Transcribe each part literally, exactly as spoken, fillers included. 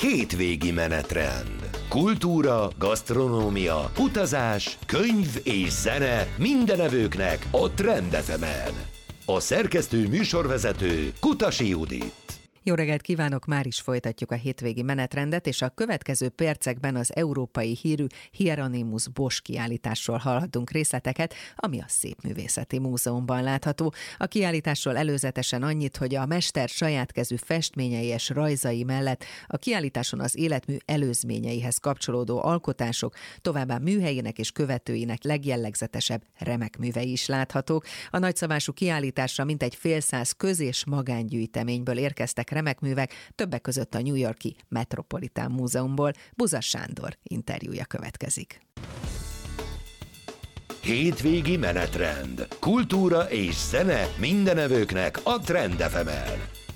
Hétvégi menetrend. Kultúra, gasztronómia, utazás, könyv és zene minden evőknek a Trend ef emen. A szerkesztő műsorvezető Kutasi Judit. Jó reggelt kívánok, már is folytatjuk a hétvégi menetrendet, és a következő percekben az európai hírű Hieronymus Bosch kiállításról hallhatunk részleteket, ami a Szépművészeti Múzeumban látható. A kiállításról előzetesen annyit, hogy a mester saját kezű festményei és rajzai mellett a kiállításon az életmű előzményeihez kapcsolódó alkotások, továbbá műhelyének és követőinek legjellegzetesebb remek művei is láthatók. A nagyszabású kiállításra mintegy félszáz köz- és magángyűjteményből érkeztek remek művek, többek között a New York-i Metropolitan Múzeumból. Buzas Sándor interjúja következik. Hétvégi menetrend. Kultúra és zene minden evőknek a Trend ef emen.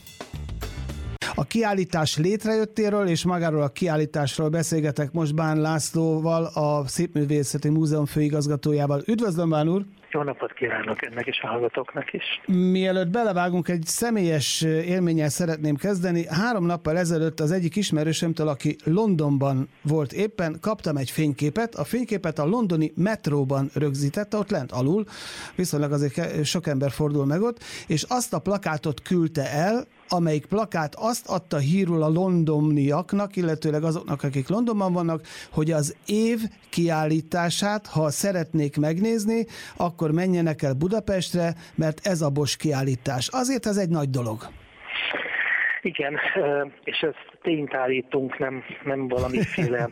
A kiállítás létrejöttéről és magáról a kiállításról beszélgetek most Bán Lászlóval, a Szépművészeti Múzeum főigazgatójával. Üdvözlöm, Bán úr! Jó napot kívánok önnek és a hallgatóknak is! Mielőtt belevágunk, egy személyes élménnyel szeretném kezdeni. Három nappal ezelőtt az egyik ismerősömtől, aki Londonban volt éppen, kaptam egy fényképet. A fényképet a londoni metróban rögzítette, ott lent alul, viszonylag azért sok ember fordul meg ott, és azt a plakátot küldte el, amelyik plakát azt adta hírül a londoniaknak, illetőleg azoknak, akik Londonban vannak, hogy az év kiállítását, ha szeretnék megnézni, akkor menjenek el Budapestre, mert ez a Bosch kiállítás. Azért ez egy nagy dolog. Igen, és ezt tényt állítunk, nem, nem valamiféle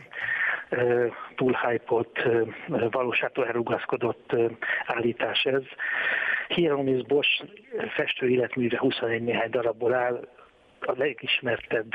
túl hype-olt, valóságtól elrugaszkodott állítás ez. Hieronymus Bosch festő életműve huszonegy néhány darabból áll, a legismertebb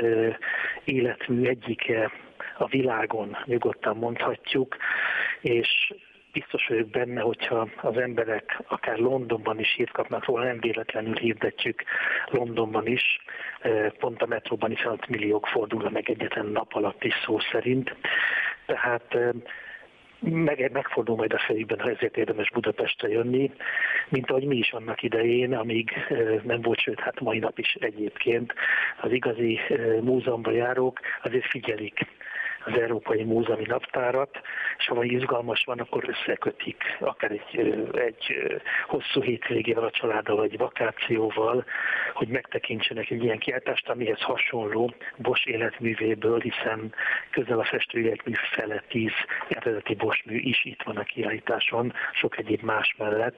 életmű egyike a világon, nyugodtan mondhatjuk, és biztos vagyok benne, hogyha az emberek akár Londonban is hírt kapnak róla, nem véletlenül hirdetjük Londonban is, pont a metróban is hat milliók fordulnak meg egyetlen nap alatt is szó szerint. Tehát meg, megfordul majd a fejükben, ha ezért érdemes Budapestre jönni, mint ahogy mi is annak idején, amíg nem volt, sőt, hát mai nap is egyébként az igazi múzeumban járók azért figyelik az Európai Múzeumi Naptárat, és ha valami izgalmas van, akkor összekötik akár egy, egy hosszú hétvégével a családdal, vagy egy vakációval, hogy megtekintsenek egy ilyen kiállítást, amihez hasonló Bosch életművéből, hiszen közel a festő életmű fele tíz eredeti Bosch mű is itt van a kiállításon, sok egyéb más mellett.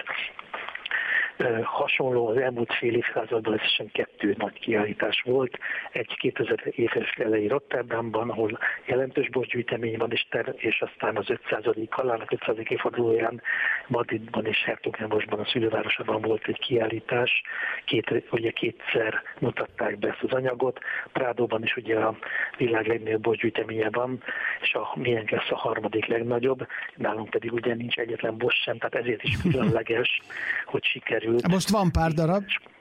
Hasonló az elmúlt fél évszázadban összesen kettő nagy kiállítás volt. Egy kétezer éves elejé Rotterdamban, ahol jelentős Bosch gyűjtemény van, és, ter- és aztán az ötszázadik halálának ötszázadik évfordulóján Madridban és Herzogenboschban, a szülővárosában volt egy kiállítás. Két, ugye kétszer mutatták be ezt az anyagot. Prádóban is ugye a világ legnagyobb Bosch gyűjteménye van, és a miénk lesz a harmadik legnagyobb. Nálunk pedig ugye nincs egyetlen Bosch sem, tehát ezért is különleges, hogy sikerül. Most van pár darab.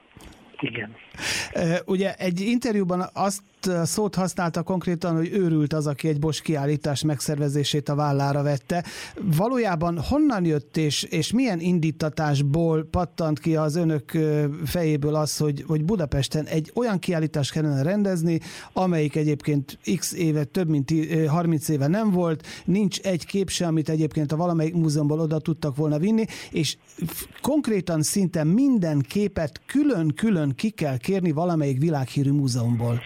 Igen. Ugye egy interjúban azt szót használta konkrétan, hogy őrült az, aki egy Bosch kiállítás megszervezését a vállára vette. Valójában honnan jött és, és milyen indítatásból pattant ki az önök fejéből az, hogy, hogy Budapesten egy olyan kiállítást kellene rendezni, amelyik egyébként x éve, több mint harminc éve nem volt, nincs egy kép sem, amit egyébként a valamelyik múzeumból oda tudtak volna vinni, és konkrétan szinte minden képet külön-külön ki kell kérni valamelyik világhírű múzeumból.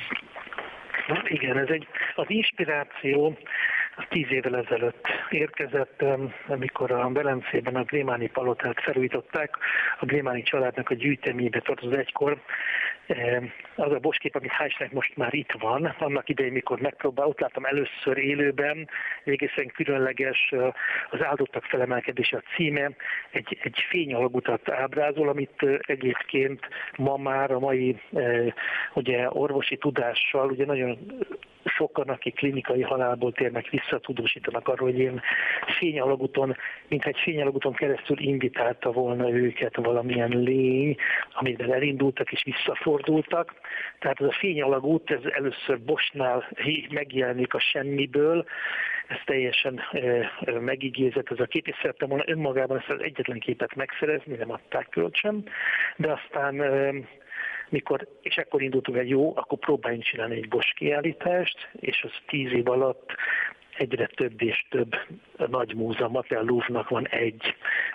Igen, ez egy, az inspiráció az tíz évvel ezelőtt érkezett, amikor a Velencében a Grémáni palotát felújították, a Grémáni családnak a gyűjteménybe tartozott egykor. Az a Bosch kép, amit hál' most már itt van, annak idején, mikor megpróbál, ott láttam először élőben, egészen különleges, az áldottak felemelkedése a címe, egy, egy fényalagutat ábrázol, amit egyébként ma már a mai ugye, orvosi tudással, ugye nagyon sokan, akik klinikai halálból térnek vissza, tudósítanak arról, hogy ilyen fényalagúton, mintha egy fényalagúton keresztül invitálta volna őket valamilyen lény, amivel elindultak és visszafordultak. Tehát ez a fényalagút, ez először Boschnál megjelenik a semmiből, ez teljesen e, megigézett ez a kép, és szerettem volna önmagában ezt az egyetlen képet megszerezni, nem adták kölcsön, de aztán e, mikor, és ekkor indultunk egy jó, akkor próbáljunk csinálni egy Bosch kiállítást, és az tíz év alatt egyre több és több nagy múzeumot, a Louvre-nak van egy,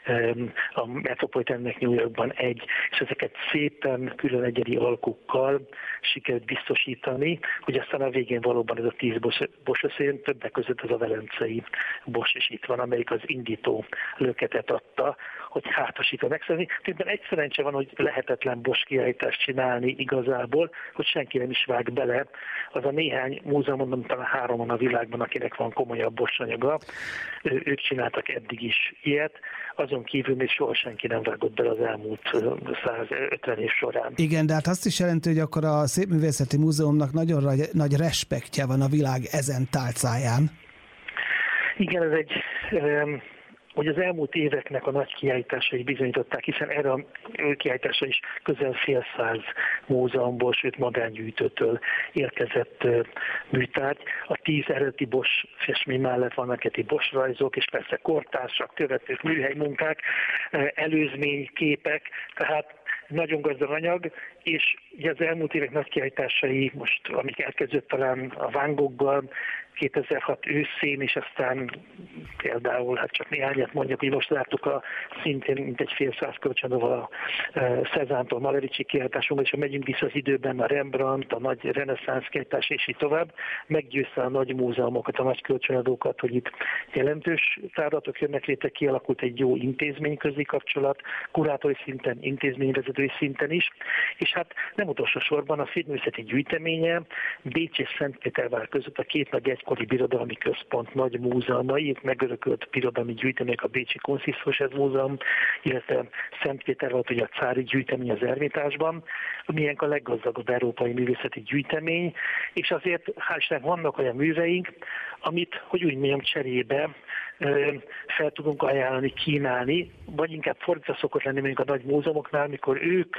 a Metropolitannek New Yorkban egy, és ezeket szépen külön egyedi alkukkal sikerült biztosítani, hogy aztán a végén valóban ez a tíz Bosch összejön, többek között az a velencei Bosch is itt van, amelyik az indító löketet adta, hogy hát, ha sikerül megszerzni. Tényleg egy szerencse van, hogy lehetetlen Bosch kiállítást csinálni igazából, hogy senki nem is vág bele. Az a néhány múzeum, mondom, talán három van a világban, akinek van komolyabb Bosch anyaga. Ők csináltak eddig is ilyet, azon kívül még soha senki nem vágott bele az elmúlt száz ötven év során. Igen, de hát azt is jelenti, hogy akkor a Szépművészeti Múzeumnak nagyon nagy respektje van a világ ezen tálcáján. Igen, ez egy... Um, hogy az elmúlt éveknek a nagy kiállításai bizonyították, hiszen erre a kiállításra is közel fél száz múzeumból, sőt magángyűjtőtől érkezett műtárgy. A tíz eredeti Bosch festmény mellett vannak egy Bosch rajzok, és persze kortársak, követők, műhelymunkák, előzményképek, tehát nagyon gazdag anyag, és ugye az elmúlt évek nagy kiállításai, most amik elkezdődött talán a Van Goghban, kétezer-hat őszén, és aztán például, hát csak néhányat mondjak, hogy most láttuk a szintén mint egy fél száz kölcsönövel a Cézanne-tól Malericsi kiállításunkban, és ha megyünk vissza az időben, a Rembrandt, a nagy reneszánsz kiállítás, és így tovább, meggyőzte a nagy múzeumokat, a nagy kölcsönadókat, hogy itt jelentős tárlatok jönnek létre, kialakult egy jó intézményközi kapcsolat, kurátori szinten, intézményvezetői szinten is, és hát nem utolsó sorban a Szépművészeti Gyűjteménye Bécs és Szentpétervár között a két nagy egykori birodalmi központ nagy múzeumai, megörökölt birodalmi gyűjtemények, a Bécsi Konszisztus Múzeum, illetve Szentpétervár, ugye a cári gyűjtemény az Ermitásban, amilyen a leggazdagabb európai művészeti gyűjtemény, és azért hál' Istennek vannak olyan műveink, amit, hogy úgy mondjam, cserébe fel tudunk ajánlani, kínálni, vagy inkább fordítva szokott lenni mondjuk a nagy múzeumoknál, mikor ők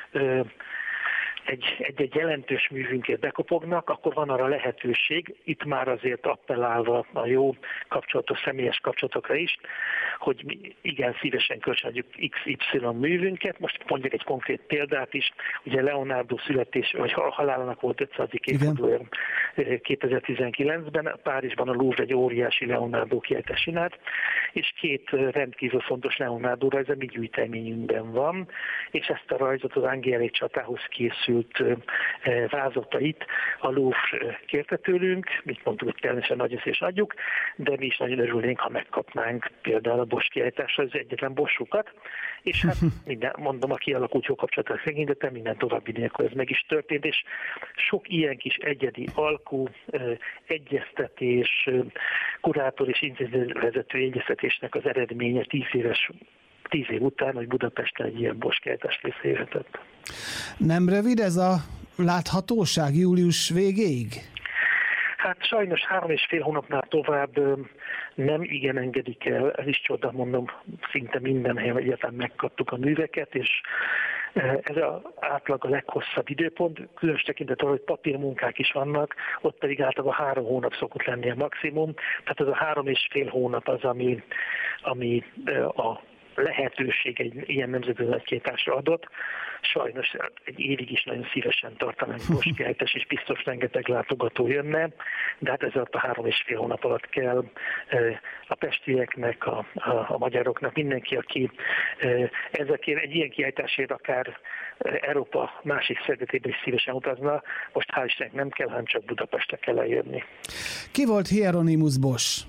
egy, egy, egy jelentős művünkért bekopognak, akkor van arra lehetőség, itt már azért appellálva a jó kapcsolatos, személyes kapcsolatokra is, hogy mi igen szívesen kölcsönadjuk iksz ipszilon művünket. Most mondjuk egy konkrét példát is, ugye Leonardo születés, vagy halálának volt ötszázadik évfordulója kétezer-tizenkilencben, Párizsban a Louvre egy óriási Leonardo kiállítást csinált, és két rendkívül fontos Leonardo rajz a mi gyűjteményünkben van, és ezt a rajzot az Anghiari csatához készült vázatait a Louvre kérte tőlünk, mit mondtuk, hogy természetesen nagy össze és adjuk, de mi is nagyon örülnénk, ha megkapnánk például a Bosch kiállításra az egyetlen Boschukat, és hát minden, mondom, a kialakult jó kapcsolatot szegényetem, minden további nélkül ez meg is történt, és sok ilyen kis egyedi alkú, egyeztetés, kurátor és intézményvezető egyeztetésnek az eredménye tíz éves tíz év után, hogy Budapesten egy ilyen Bosch kiállítást részéhetett. Nem rövid ez a láthatóság július végéig? Hát sajnos három és fél hónapnál tovább nem igen engedik el, ez is csoda, mondom, szinte minden helyen egyáltalán megkaptuk a műveket, és ez az átlag a leghosszabb időpont, különös tekintettel, hogy papírmunkák is vannak, ott pedig általában három hónap szokott lenni a maximum, tehát ez a három és fél hónap az, ami, ami a lehetőség egy ilyen nemzetközi nagykiállításra adott. Sajnos egy évig is nagyon szívesen tartanánk Bosch kiállítás, és biztos rengeteg látogató jönne, de hát ez alatt a három és fél hónap alatt kell a pestieknek, a, a, a magyaroknak, mindenki, aki ezekért egy ilyen kiállításért akár Európa másik szegletében is szívesen utazna, most hál' Istennek nem kell, hanem csak Budapestre kell eljönni. Ki volt Hieronymus Bosch?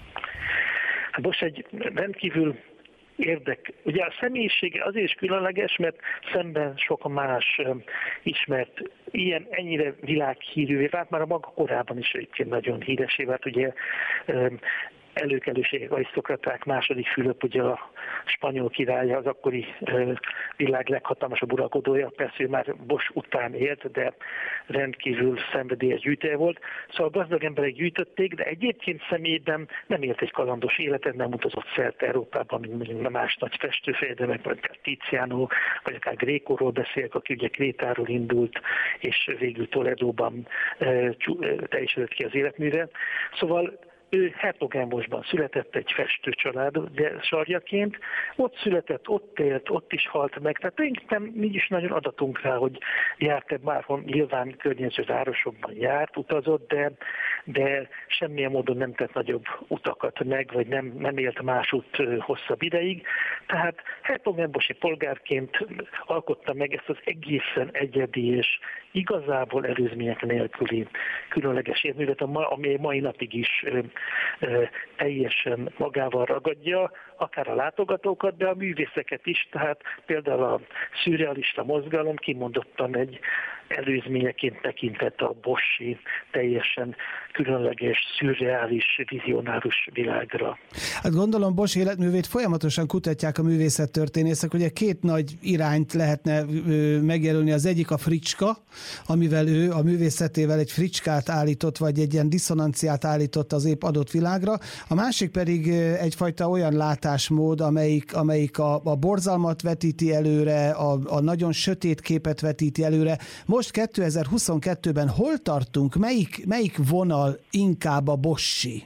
Hát Bosch egy rendkívül érdek. Ugye a személyisége azért is különleges, mert szemben sok más ismert, ilyen ennyire világhírűvé vált, már a maga korában is egyébként nagyon híresé vált, ugye előkelőségek, arisztokraták, második Fülöp, ugye a spanyol királya, az akkori világ leghatalmasabb uralkodója, persze ő már Bosch után élt, de rendkívül szenvedélyes gyűjtője volt. Szóval gazdag emberek gyűjtötték, de egyébként személyben nem élt egy kalandos életet, nem utazott szerte Európában, mint mondjuk más nagy festőfejedelmek, vagy akár Tiziano, vagy akár Grécoról beszélek, aki ugye Krétáról indult, és végül Toledóban teljesedett ki az életműve. Szóval ő Hertogenboschban született egy festő család de sarjaként, ott született, ott élt, ott is halt meg, tehát tulajdonképpen mi is nagyon adatunk rá, hogy járt-e bárhol, nyilván környező városokban járt, utazott, de, de semmilyen módon nem tett nagyobb utakat meg, vagy nem, nem élt másút hosszabb ideig, tehát hertogenboschi polgárként alkotta meg ezt az egészen egyedi és igazából előzmények nélküli különleges érművet, ami mai napig is ö, ö, teljesen magával ragadja, akár a látogatókat, de a művészeket is, tehát például a szürrealista mozgalom kimondottan egy előzményeként tekintett a Boschi teljesen különleges, szürreális, vizionárus világra. Hát gondolom Bosch életművét folyamatosan kutatják a művészettörténészek, ugye két nagy irányt lehetne megjelölni, az egyik a fricska, amivel ő a művészetével egy fricskát állított, vagy egy ilyen diszonanciát állított az épp adott világra, a másik pedig egyfajta olyan látásmód, amelyik, amelyik a, a borzalmat vetíti előre, a, a nagyon sötét képet vetíti előre. Most kétezer-huszonkettőben hol tartunk? Melyik, melyik vonal inkább a Boschi?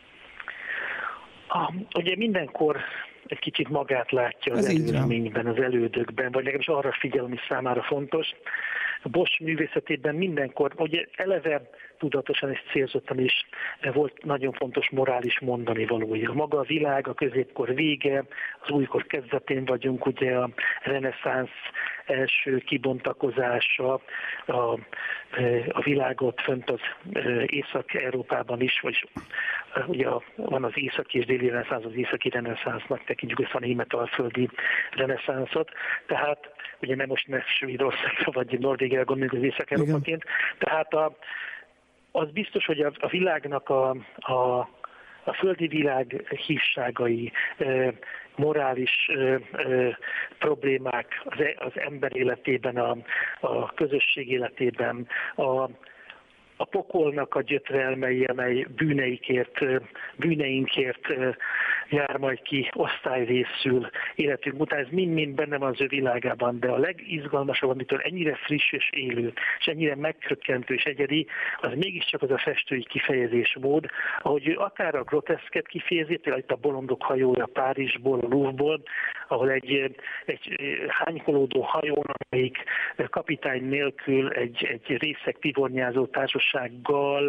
Ah, ugye mindenkor egy kicsit magát látja az előzményben, az elődökben, vagy legalábbis arra figyel, ami számára fontos. A Bosch művészetében mindenkor, ugye eleve tudatosan és célzottan is volt nagyon fontos morális mondani valója. Maga a világ, a középkor vége, az újkor kezdetén vagyunk, ugye a reneszánsz első kibontakozása, a, a világot fönt az Észak-Európában is, vagy ugye van az északi és déli reneszánsz, az északi reneszánsznak tekintjük össze a német-alföldi reneszánszot, tehát ugye nem most ne Svédországra vagy Norvégiára gondoljuk az Észak-Európaként, tehát a, az biztos, hogy a, a világnak a, a, a földi világ hívságai, e, morális e, e, problémák az, az ember életében, a, a közösség életében, a a pokolnak a gyötrelmei, amely bűneikért, bűneinkért jár majd ki, osztályrészül életünk után. Ez mind-mind benne van az ő világában, de a legizgalmasabb, amitől ennyire friss és élő, és ennyire megkökkentő és egyedi, az mégiscsak az a festői kifejezésmód, ahogy ő akár a groteszket kifejezi, például itt a Bolondok hajója Párizsból, a Louvre-ból, ahol egy, egy hánykolódó hajón, amelyik kapitány nélkül egy, egy részeg pivornyázó társasággal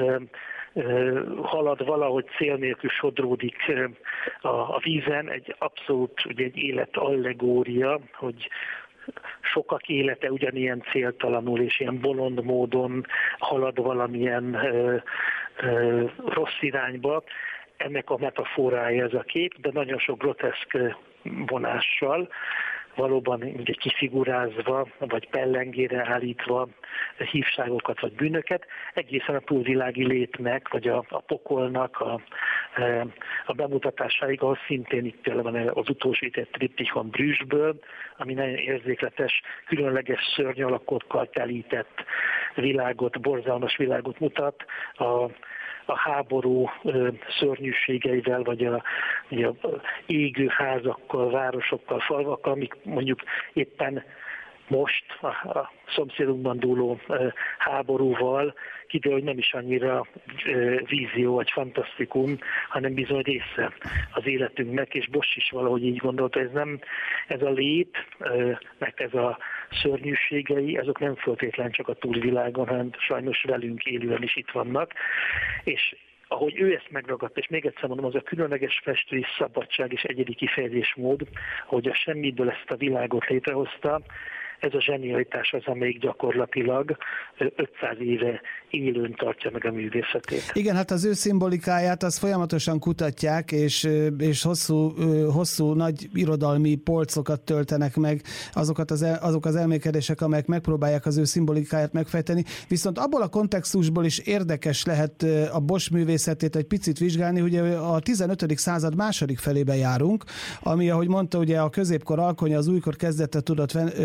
halad valahogy cél nélkül sodródik a, a vízen, egy abszolút ugye egy élet allegória, hogy sokak élete ugyanilyen céltalanul és ilyen bolond módon halad valamilyen ö, ö, rossz irányba. Ennek a metaforája ez a kép, de nagyon sok groteszk vonással, valóban ugye kifigurázva, vagy pellengére állítva hívságokat vagy bűnöket, egészen a túlvilági létnek, vagy a, a pokolnak a, a bemutatásáig, ahol szintén itt például van az utolsó egy triptikon Brüsszből, ami nagyon érzékletes, különleges szörnyalakokkal telített világot, borzalmas világot mutat, a a háború ö, szörnyűségeivel, vagy a, a égő házakkal, városokkal, falvakkal, amik mondjuk éppen most a, a szomszédunkban dúló ö, háborúval kiderül, hogy nem is annyira ö, vízió vagy fantasztikum, hanem bizony része az életünknek, és Bosch is valahogy így gondolta, ez nem ez a lét, ö, meg ez a szörnyűségei, azok nem feltétlen csak a túlvilágon, hanem sajnos velünk élően is itt vannak, és ahogy ő ezt megragadta, és még egyszer mondom, az a különleges festői szabadság és egyedi kifejezésmód, hogy a semmiből ezt a világot létrehozta, ez a zsenialitás az, amelyik gyakorlatilag ötszáz éve élőn tartja meg a művészetét. Igen, hát az ő szimbolikáját azt folyamatosan kutatják, és, és hosszú, hosszú nagy irodalmi polcokat töltenek meg azokat az, el, azok az elmélkedések, amelyek megpróbálják az ő szimbolikáját megfejteni. Viszont abból a kontextusból is érdekes lehet a Bosch művészetét egy picit vizsgálni, hogy a tizenötödik század második felébe járunk, ami, ahogy mondta, ugye a középkor alkonya, az újkor kezdete tudott volna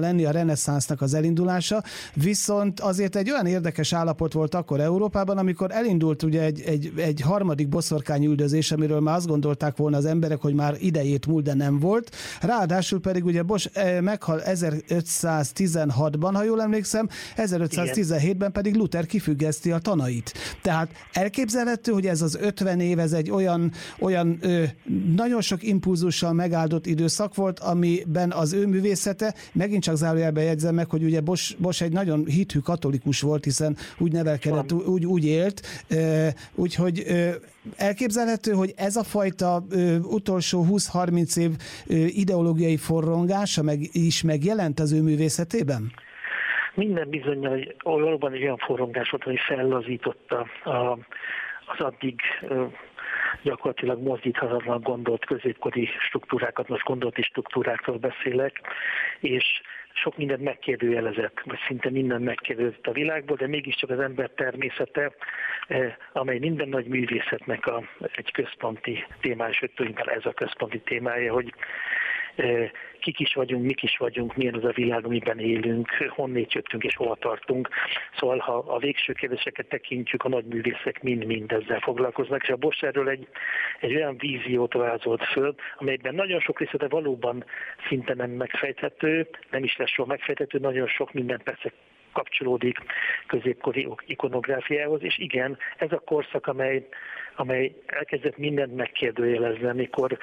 lenni a reneszánsznak az elindulása, viszont azért egy olyan érdekes állapot volt akkor Európában, amikor elindult ugye egy, egy, egy harmadik boszorkányüldözés, amiről már azt gondolták volna az emberek, hogy már idejét múlt, de nem volt. Ráadásul pedig ugye Bosch meghal ezerötszáztizenhatban, ha jól emlékszem, ezerötszáztizenhétben pedig Luther kifüggeszti a tanait. Tehát elképzelhető, hogy ez az ötven év, ez egy olyan, olyan ö, nagyon sok impulzussal megáldott időszak volt, amiben az ő művészete, megint csak zárójelben jegyzem meg, hogy ugye Bosch, Bosch egy nagyon hithű katolikus volt, hiszen úgy nevelkedett, úgy, úgy élt, úgyhogy elképzelhető, hogy ez a fajta ö, utolsó húsz-harminc év ö, ideológiai forrongása meg, is megjelent az ő művészetében? Minden bizonnyal, hogy valóban egy olyan forrongás volt, ami fellazította a, az addig ö, gyakorlatilag mozdíthatatlan gondolt középkori struktúrákat, most gondolati struktúrákról beszélek, és sok mindent megkérdőjelezett, vagy szinte minden megkérdőjelezett a világból, de mégiscsak az ember természete, amely minden nagy művészetnek a, egy központi témája, és tulajdonképpen ez a központi témája, hogy kik is vagyunk, mik is vagyunk, milyen az a világ, amiben élünk, honnét jöttünk és hova tartunk. Szóval ha a végső kérdéseket tekintjük, a nagy művészek mind-mind ezzel foglalkoznak, és a Bosch erről egy, egy olyan víziót vázolt föl, amelyben nagyon sok részlete valóban szinte nem megfejthető, nem is lesz soha megfejthető, nagyon sok minden persze kapcsolódik középkori ikonográfiához, és igen, ez a korszak, amely, amely elkezdett mindent megkérdőjelezni, amikor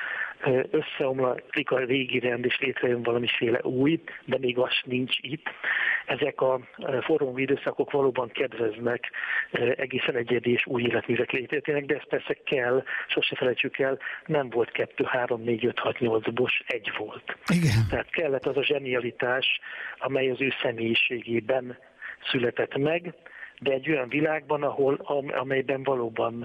összeomlik a régi rend, és létrejön valamiféle új, de még az nincs itt. Ezek a forró időszakok valóban kedveznek egészen egyedi és új életművek létrejöttének, de ez persze kell, sose felejtsük el, nem volt kettő, három, négy, öt, hat, nyolc, Bosch egy volt. Igen. Tehát kellett az a zsenialitás, amely az ő személyiségében született meg, de egy olyan világban, ahol, amelyben valóban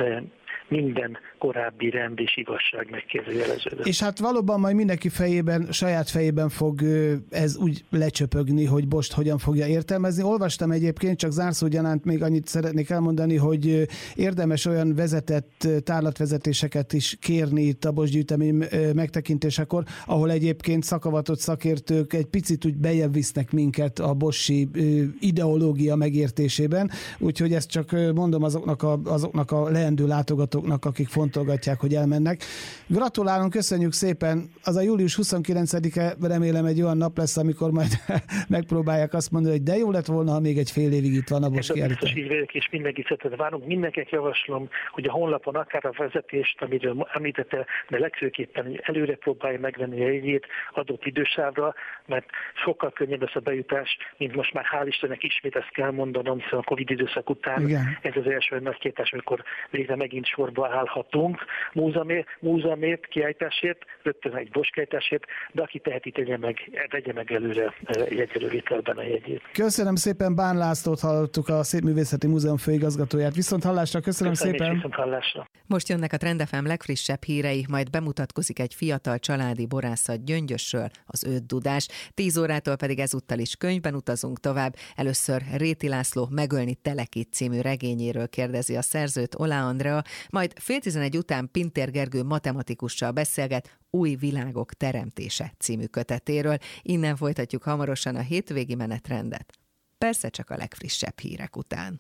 minden korábbi rend és igazság megkérdőjeleződött. És hát valóban majd mindenki fejében, saját fejében fog ez úgy lecsöpögni, hogy Bosch hogyan fogja értelmezni. Olvastam egyébként, csak zárszógyanánt még annyit szeretnék elmondani, hogy érdemes olyan vezetett tárlatvezetéseket is kérni itt a Bosch gyűjtemény megtekintésekor, ahol egyébként szakavatott szakértők egy picit úgy bejebb visznek minket a Bosch-i ideológia megértésében, úgyhogy ezt csak mondom azoknak a, azoknak a leendő látogatóknak, akik fontolgatják, hogy elmennek. Gratulálunk, köszönjük szépen. Az a július huszonkilencedike remélem egy olyan nap lesz, amikor majd megpróbálják azt mondani, hogy de jó lett volna, ha még egy fél évig itt van a Bosch kiállítás. Biztos így vagyok, és mindenkit szeretettel várunk. Mindenkinek javaslom, hogy a honlapon akár a vezetést, amiről említette, de legfőképpen előre próbálja megvenni a jegyét adott idősávra, mert sokkal könnyebb lesz a bejutás, mint most már hál' Istennek ismét ezt kell mondanom, hiszen a Covid időszak után igen. Ez az első nagy kiállítás, amikor végre megint sorba állhatunk múzeumért, múzeumért, kiállításért, rögtön egy Bosch kiállításért, de aki teheti, tegye meg, vegye meg előre jegyelővételben a jegyét. Köszönöm szépen, Bán Lászlót hallottuk, a Szépművészeti Múzeum főigazgatóját. Viszont hallásra, köszönöm, köszönöm szépen. Viszont hallásra. Most jönnek a Trend ef em legfrissebb hírei, majd bemutatkozik egy fiatal családi borászat Gyöngyösről, az Öt Dudás. Tíz órától pedig ezúttal is könyvben utazunk tovább. Először Réti László Megölni Telekit című regényéről kérdezi a szerzőt, Olá Andrea, majd fél tizenegy után Pintér Gergő matematikussal beszélget Új világok teremtése című kötetéről. Innen folytatjuk hamarosan a hétvégi menetrendet. Persze csak a legfrissebb hírek után.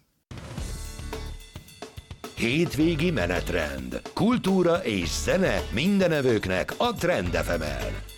Hétvégi menetrend. Kultúra és zene mindenevőknek a Trend ef emen.